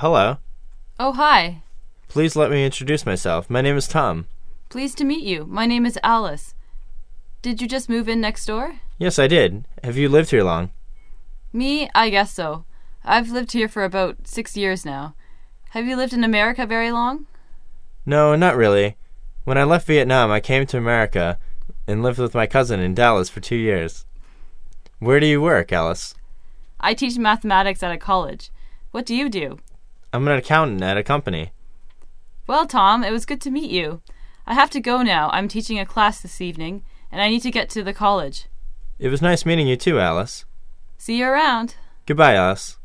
hello. Oh, hi. Please let me introduce myself. My name is Tom. Pleased to meet you. My name is Alice. Did you just move in next door? Yes, I did. Have you lived here long? Me? I guess so. I've lived here for about 6 years now. Have you lived in America very long? No, not really. When I left Vietnam, I came to America and lived with my cousin in Dallas for 2 years. Where do you work, Alice? I teach mathematics at a college. What do you do? I'm an accountant at a company. Well, Tom, it was good to meet you. I have to go now. I'm teaching a class this evening, and I need to get to the college. It was nice meeting you too, Alice. See you around. Goodbye, Alice.